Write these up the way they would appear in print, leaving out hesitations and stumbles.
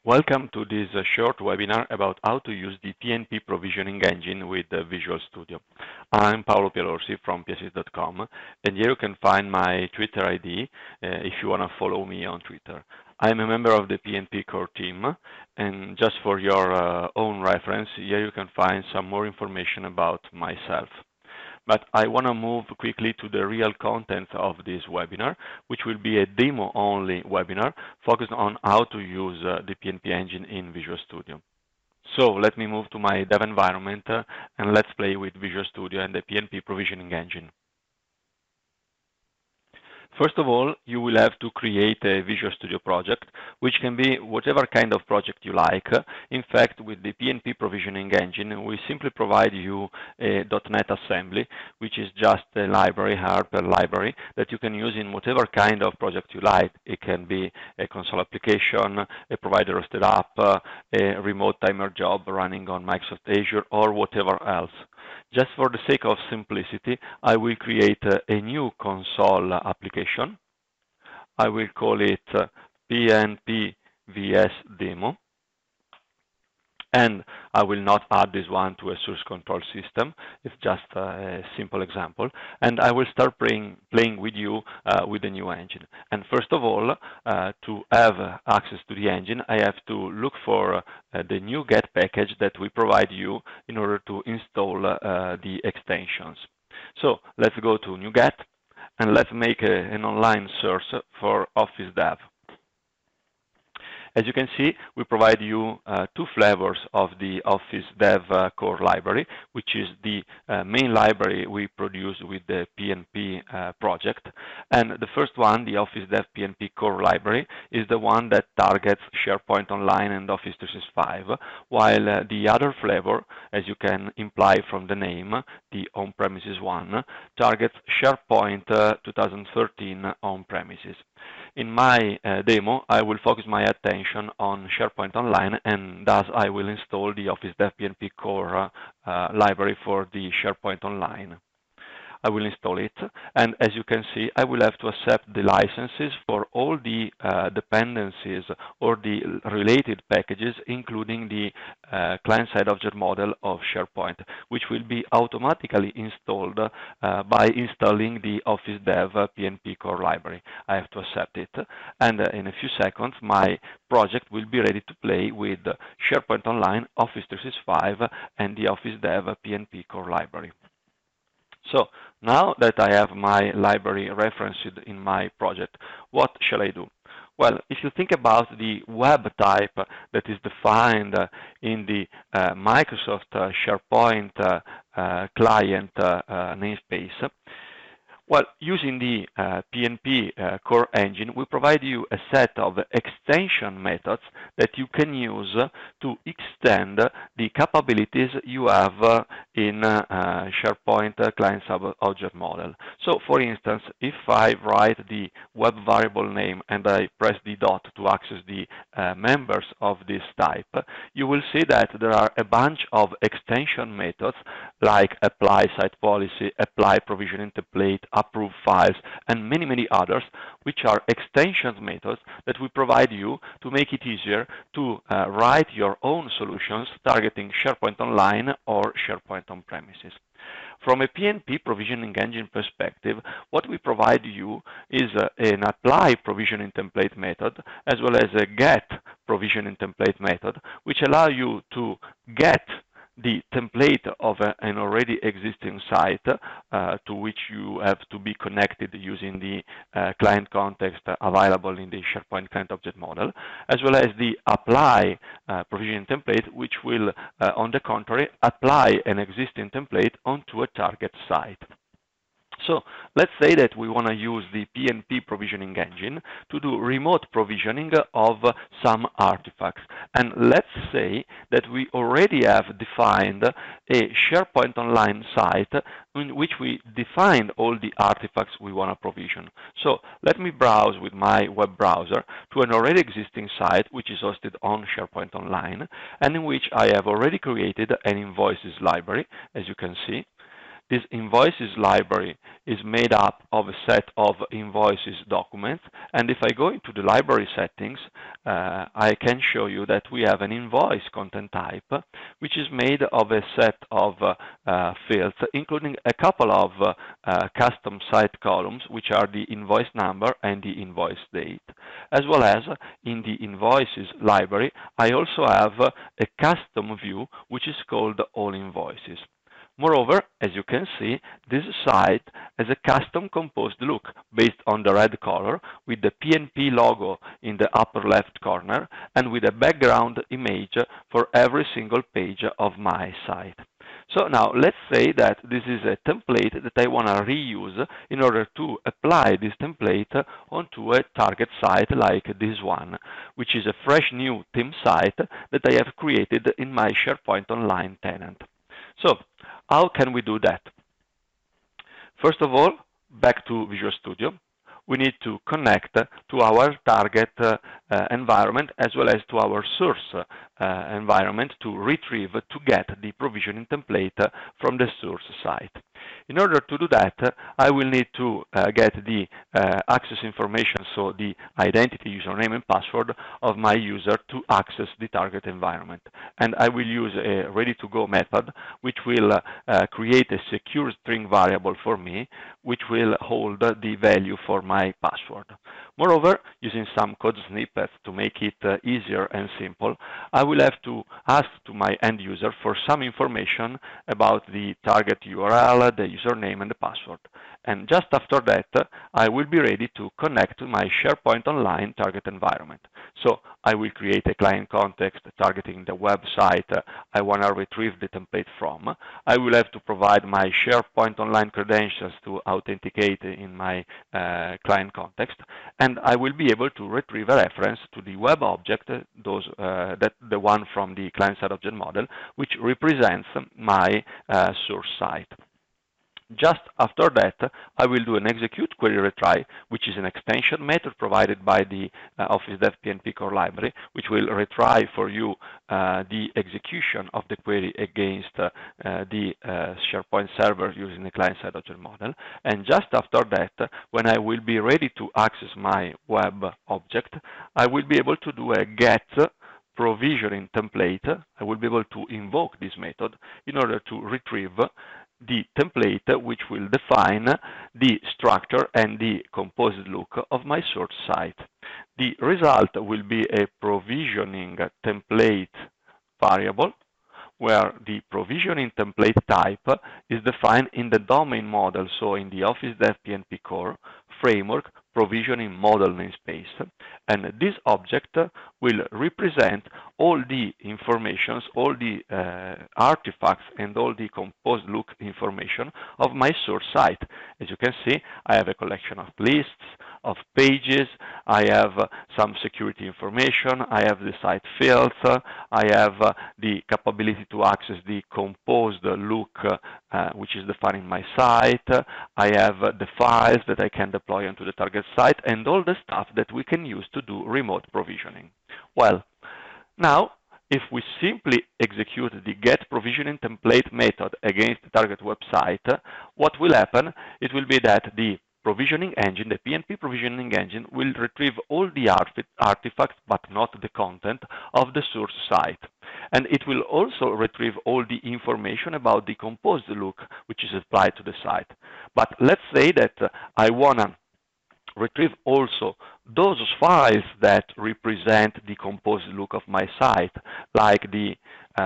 Welcome to this short webinar about how to use the PNP provisioning engine with Visual Studio. I'm Paolo Pialorsi from psys.com, and here you can find my Twitter ID if you want to follow me on Twitter. I'm a member of the PNP core team, and just for your own reference, here you can find some more information about myself. But I want to move quickly to the real content of this webinar, which will be a demo-only webinar focused on how to use the PNP engine in Visual Studio. So let me move to my dev environment and let's play with Visual Studio and the PNP provisioning engine. First of all, you will have to create a Visual Studio project, which can be whatever kind of project you like. In fact, with the PNP provisioning engine, we simply provide you a .NET assembly, which is just a library, hardware library, that you can use in whatever kind of project you like. It can be a console application, a provider-hosted app, a remote timer job running on Microsoft Azure, or whatever else. Just for the sake of simplicity, I will create a new console application. I will call it PNP VS Demo. And I will not add this one to a source control system. It's just a simple example. And I will start playing with you with the new engine. And first of all, to have access to the engine, I have to look for the NuGet package that we provide you in order to install the extensions. So let's go to NuGet and let's make an online search for Office Dev. As you can see, we provide you two flavors of the Office Dev core library, which is the main library we produce with the PNP project. And the first one, the Office Dev PNP core library, is the one that targets SharePoint Online and Office 365, while the other flavor, as you can imply from the name, the on-premises one, targets SharePoint 2013 on-premises. In my demo, I will focus my attention on SharePoint Online, and thus I will install the Office Dev PNP core library for the SharePoint Online. I will install it, and as you can see, I will have to accept the licenses for all the dependencies or the related packages, including the client-side object model of SharePoint, which will be automatically installed by installing the Office Dev PNP core library. I have to accept it, and in a few seconds, my project will be ready to play with SharePoint Online, Office 365, and the Office Dev PNP core library. So now that I have my library referenced in my project, what shall I do? Well, if you think about the web type that is defined in the Microsoft SharePoint client namespace, well, using the PNP core engine, we provide you a set of extension methods that you can use to extend the capabilities you have in SharePoint client object model. So, for instance, if I write the web variable name and I press the dot to access the members of this type, you will see that there are a bunch of extension methods like apply site policy, apply provisioning template, approve files, and many others, which are extension methods that we provide you to make it easier to write your own solutions targeting SharePoint Online or SharePoint on-premises. From a PNP provisioning engine perspective, what we provide you is an apply provisioning template method as well as a get provisioning template method, which allow you to get the template of an already existing site to which you have to be connected using the client context available in the SharePoint client object model, as well as the apply provisioning template, which will, on the contrary, apply an existing template onto a target site. So let's say that we want to use the PNP provisioning engine to do remote provisioning of some artifacts. And let's say that we already have defined a SharePoint Online site in which we defined all the artifacts we want to provision. So let me browse with my web browser to an already existing site which is hosted on SharePoint Online and in which I have already created an invoices library, as you can see. This invoices library is made up of a set of invoices documents, and if I go into the library settings, I can show you that we have an invoice content type, which is made of a set of fields, including a couple of custom site columns, which are the invoice number and the invoice date. As well as in the invoices library, I also have a custom view, which is called All Invoices. Moreover, as you can see, this site has a custom composed look based on the red color with the PNP logo in the upper left corner and with a background image for every single page of my site. So now let's say that this is a template that I want to reuse in order to apply this template onto a target site like this one, which is a fresh new theme site that I have created in my SharePoint Online tenant. So how can we do that? First of all, back to Visual Studio, we need to connect to our target environment as well as to our source environment to retrieve, to get the provisioning template from the source site. In order to do that, I will need to get the access information, so the identity, username, and password of my user to access the target environment. And I will use a ready-to-go method, which will create a secure string variable for me, which will hold the value for my password. Moreover, using some code snippets to make it easier and simple, I will have to ask to my end user for some information about the target URL, the username, and the password. And just after that, I will be ready to connect to my SharePoint Online target environment. So I will create a client context targeting the website I want to retrieve the template from. I will have to provide my SharePoint Online credentials to authenticate in my client context, and I will be able to retrieve a reference to the web object, the one from the client-side object model, which represents my source site. Just after that, I will do an execute query retry, which is an extension method provided by the Office Dev PNP core library, which will retry for you the execution of the query against the SharePoint server using the client-side object model. And just after that, when I will be ready to access my web object, I will be able to do a get provisioning template. I will be able to invoke this method in order to retrieve the template, which will define the structure and the composite look of my source site. The result will be a provisioning template variable, where the provisioning template type is defined in the domain model, so in the Office Dev PNP core framework provisioning model namespace. And this object will represent all the informations, all the artifacts, and all the composed look information of my source site. As you can see, I have a collection of lists, of pages, I have some security information, I have the site fields, I have the capability to access the composed look which is defined in my site, I have the files that I can deploy onto the target site, and all the stuff that we can use to do remote provisioning. Well, now, if we simply execute the get provisioning template method against the target website, what will happen? It will be that the provisioning engine, the PNP provisioning engine, will retrieve all the artifacts, but not the content of the source site. And it will also retrieve all the information about the composed look, which is applied to the site. But let's say that I want to retrieve also those files that represent the composed look of my site, like the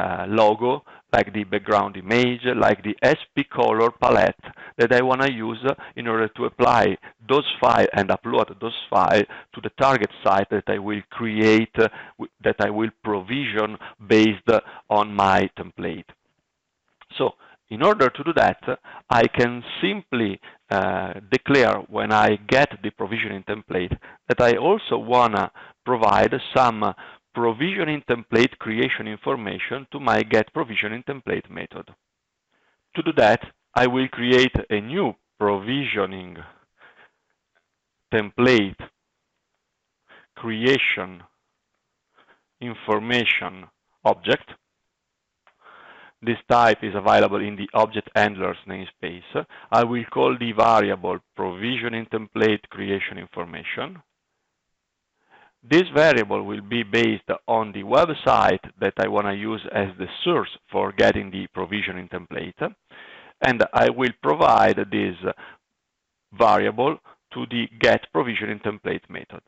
logo, like the background image, like the SP color palette that I want to use in order to apply those files and upload those files to the target site that I will create, that I will provision based on my template. So in order to do that, I can simply declare when I get the provisioning template that I also want to provide some provisioning template creation information to my get provisioning template method. To do that, I will create a new provisioning template creation information object. this type is available in the object handlers namespace. I will call the variable provisioning template creation information. This variable will be based on the website that I want to use as the source for getting the provisioning template. And I will provide this variable to the get provisioning template method.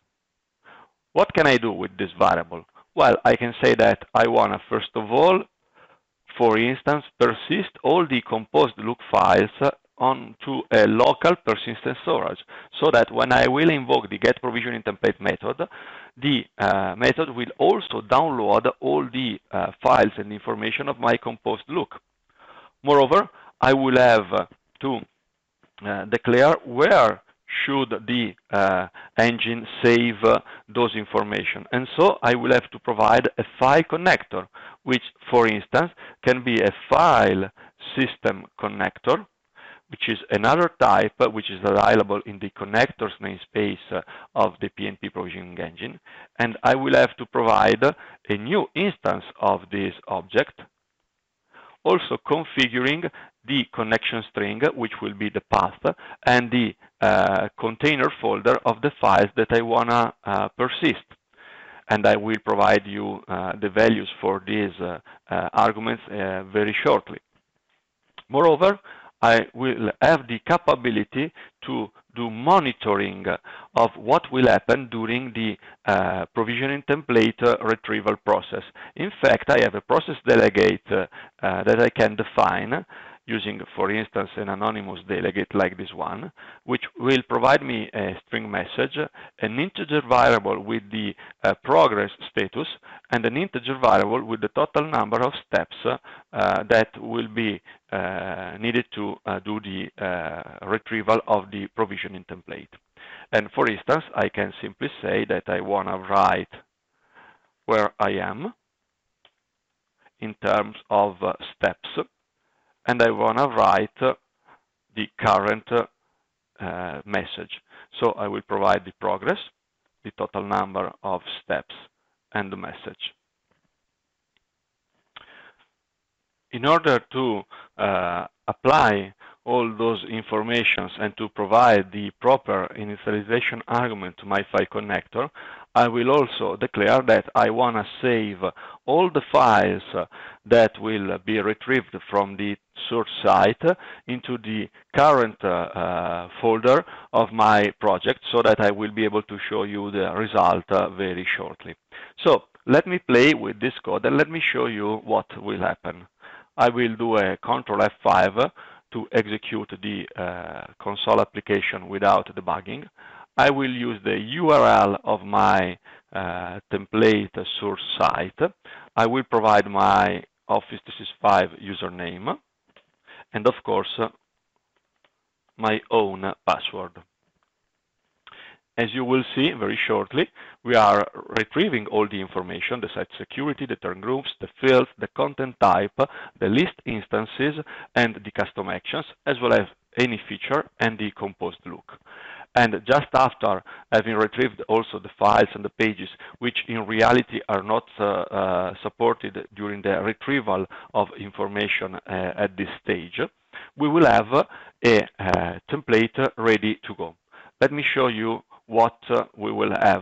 What can I do with this variable? Well, I can say that I want to, first of all, for instance, persist all the composed look files onto a local persistent storage, so that when I will invoke the get provisioning template method, the method will also download all the files and information of my composed look. Moreover, I will have to declare where should the engine save those information. And so I will have to provide a file connector, which, for instance, can be a file system connector, which is another type which is available in the connectors namespace of the PNP provisioning engine. And I will have to provide a new instance of this object, also configuring the connection string, which will be the path, and the container folder of the files that I want to persist. And I will provide you the values for these arguments very shortly. Moreover, I will have the capability to do monitoring of what will happen during the provisioning template retrieval process. In fact, I have a process delegate that I can define using, for instance, an anonymous delegate like this one, which will provide me a string message, an integer variable with the progress status, and an integer variable with the total number of steps that will be needed to do the retrieval of the provisioning template. And for instance, I can simply say that I want to write where I am in terms of steps, and I want to write the current message. So I will provide the progress, the total number of steps, and the message. In order to apply all those informations and to provide the proper initialization argument to my file connector, I will also declare that I want to save all the files that will be retrieved from the source site into the current folder of my project, so that I will be able to show you the result very shortly. So let me play with this code and let me show you what will happen. I will do a Ctrl F5 to execute the console application without debugging. I will use the URL of my template source site. I will provide my Office 365 username, and of course, my own password. As you will see very shortly, we are retrieving all the information, the site security, the term groups, the fields, the content type, the list instances, and the custom actions, as well as any feature and the composed look. And just after having retrieved also the files and the pages, which in reality are not supported during the retrieval of information at this stage, we will have a template ready to go. Let me show you what we will have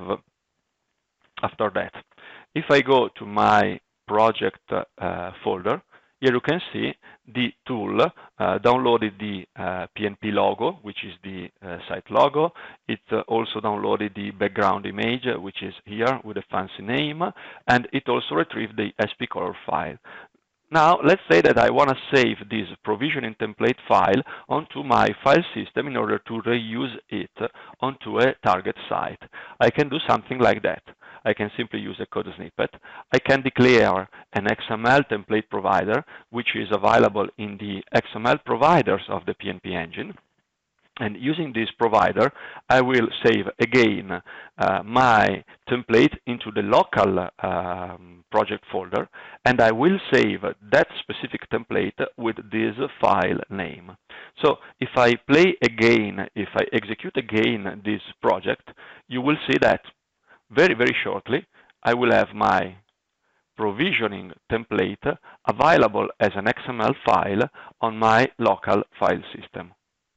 after that. If I go to my project folder, here you can see the tool downloaded the PNP logo, which is the site logo. It also downloaded the background image, which is here with a fancy name, and it also retrieved the SPColor file. Now, let's say that I want to save this provisioning template file onto my file system in order to reuse it onto a target site. I can do something like that. I can simply use a code snippet. I can declare an XML template provider, which is available in the XML providers of the PNP engine. And using this provider, I will save again my template into the local project folder, and I will save that specific template with this file name. So if I play again, if I execute again this project, you will see that very, very shortly, I will have my provisioning template available as an XML file on my local file system.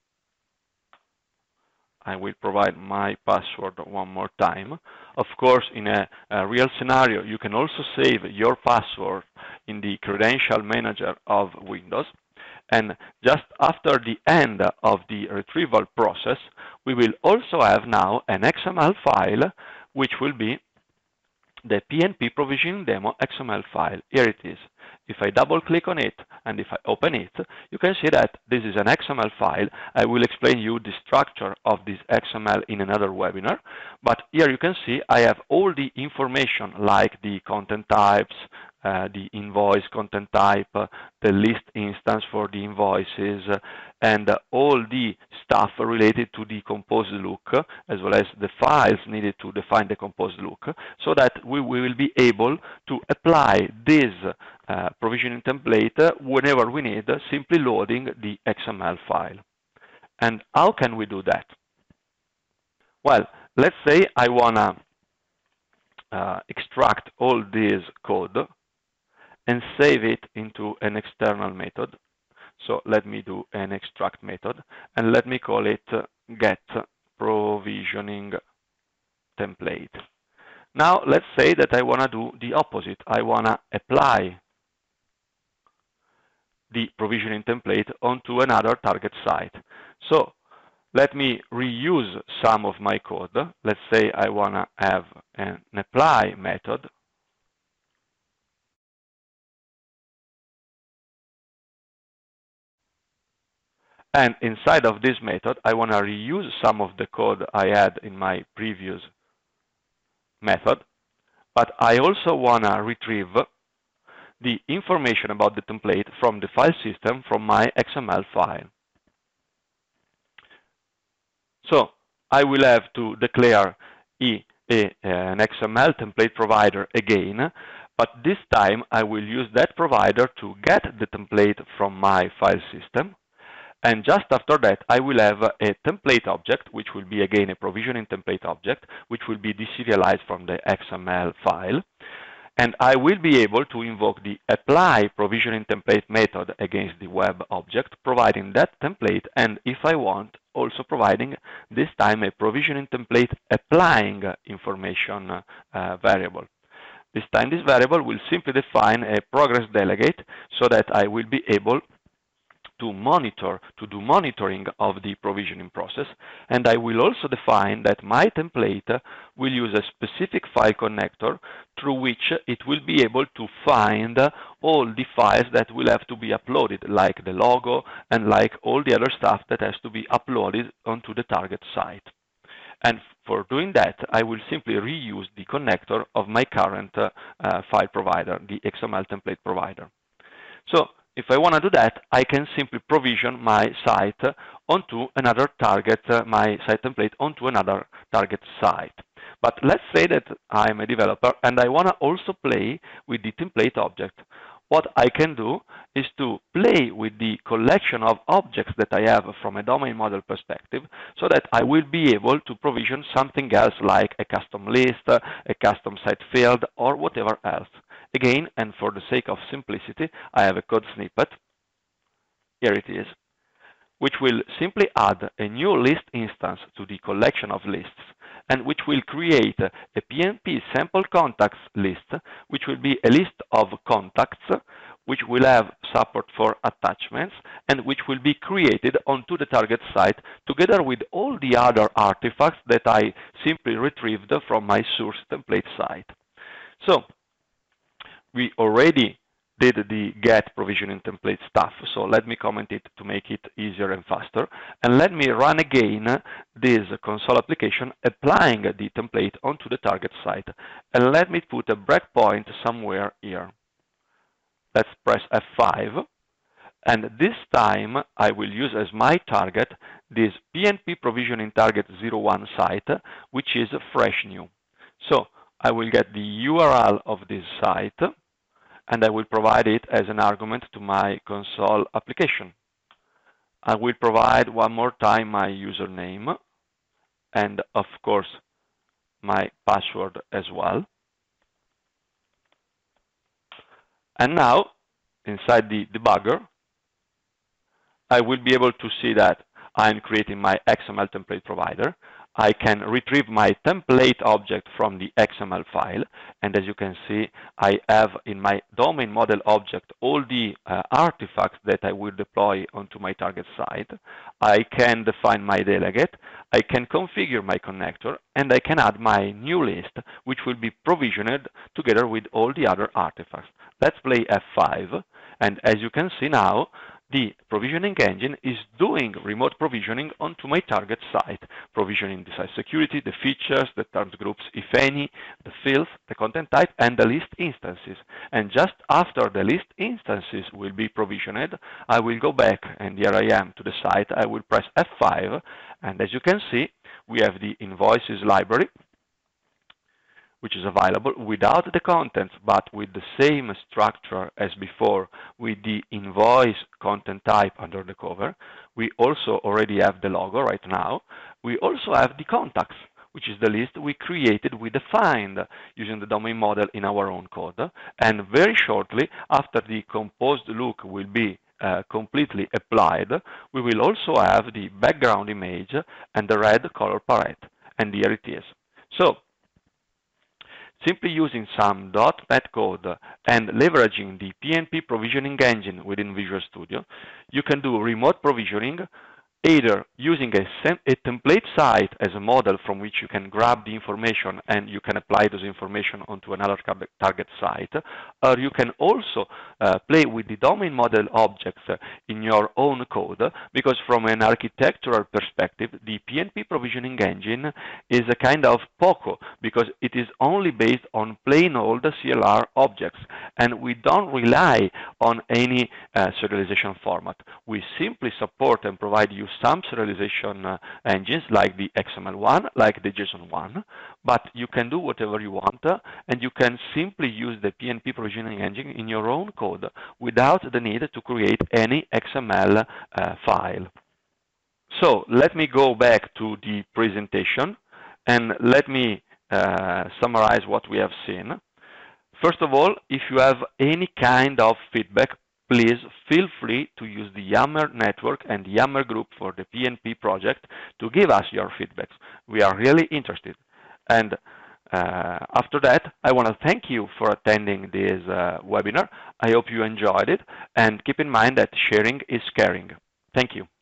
I will provide my password one more time. Of course, in a real scenario, you can also save your password in the credential manager of Windows. And just after the end of the retrieval process, we will also have now an XML file, which will be the PNP provisioning demo XML file. Here it is. If I double click on it and if I open it, you can see that this is an XML file. I will explain you the structure of this XML in another webinar. But here you can see I have all the information like the content types, the invoice content type, the list instance for the invoices, and all the stuff related to the composed look, as well as the files needed to define the composed look, so that we will be able to apply this provisioning template whenever we need, simply loading the XML file. And how can we do that? Well, let's say I want to extract all this code and save it into an external method. So let me do an extract method, and let me call it get provisioning template. Now let's say that I want to do the opposite. I want to apply the provisioning template onto another target site. So let me reuse some of my code. Let's say I want to have an apply method. And inside of this method, I want to reuse some of the code I had in my previous method, but I also want to retrieve the information about the template from the file system from my XML file. So I will have to declare an XML template provider again, but this time I will use that provider to get the template from my file system. And just after that, I will have a template object, which will be again a provisioning template object, which will be deserialized from the XML file. And I will be able to invoke the apply provisioning template method against the web object, providing that template, and if I want, also providing this time a provisioning template applying information variable. This time this variable will simply define a progress delegate so that I will be able to do monitoring of the provisioning process, and I will also define that my template will use a specific file connector through which it will be able to find all the files that will have to be uploaded, like the logo and like all the other stuff that has to be uploaded onto the target site. And for doing that, I will simply reuse the connector of my current file provider, the XML template provider. So if I want to do that, I can simply provision my site onto another target, my site template onto another target site. But let's say that I'm a developer and I want to also play with the template object. What I can do is to play with the collection of objects that I have from a domain model perspective, so that I will be able to provision something else like a custom list, a custom site field, or whatever else. Again, and for the sake of simplicity, I have a code snippet. Here it is, which will simply add a new list instance to the collection of lists, and which will create a PNP sample contacts list, which will be a list of contacts, which will have support for attachments, and which will be created onto the target site together with all the other artifacts that I simply retrieved from my source template site. So we already did the get provisioning template stuff, so let me comment it to make it easier and faster. And let me run again this console application applying the template onto the target site. And let me put a breakpoint somewhere here. Let's press F5. And this time I will use as my target this PNP provisioning target 01 site, which is fresh new. So I will get the URL of this site, and I will provide it as an argument to my console application. I will provide one more time my username and, of course, my password as well. And now, inside the debugger, I will be able to see that I'm creating my XML template provider. I can retrieve my template object from the XML file. And as you can see, I have in my domain model object all the artifacts that I will deploy onto my target site. I can define my delegate. I can configure my connector, and I can add my new list, which will be provisioned together with all the other artifacts. Let's play F5. And as you can see now, the provisioning engine is doing remote provisioning onto my target site, provisioning the site security, the features, the terms groups, if any, the fields, the content type, and the list instances. And just after the list instances will be provisioned, I will go back, and here I am to the site. I will press F5, and as you can see, we have the invoices library, which is available without the contents, but with the same structure as before, with the invoice content type under the cover. We also already have the logo right now. We also have the contacts, which is the list we created, we defined using the domain model in our own code. And very shortly, after the composed look will be completely applied, we will also have the background image and the red color palette. And here it is. So, simply using some .NET code and leveraging the PnP provisioning engine within Visual Studio, you can do remote provisioning either using a template site as a model from which you can grab the information and you can apply those information onto another target site, or you can also play with the domain model objects in your own code, because from an architectural perspective, the PnP provisioning engine is a kind of POCO, because it is only based on plain old CLR objects, and we don't rely on any serialization format. We simply support and provide you some serialization engines like the XML one, like the JSON one, but you can do whatever you want, and you can simply use the PnP provisioning engine in your own code without the need to create any XML file. So let me go back to the presentation and let me summarize what we have seen. First of all, if you have any kind of feedback, please feel free to use the Yammer network and the Yammer group for the PnP project to give us your feedbacks. We are really interested. And after that, I want to thank you for attending this webinar. I hope you enjoyed it, and keep in mind that sharing is caring. Thank you.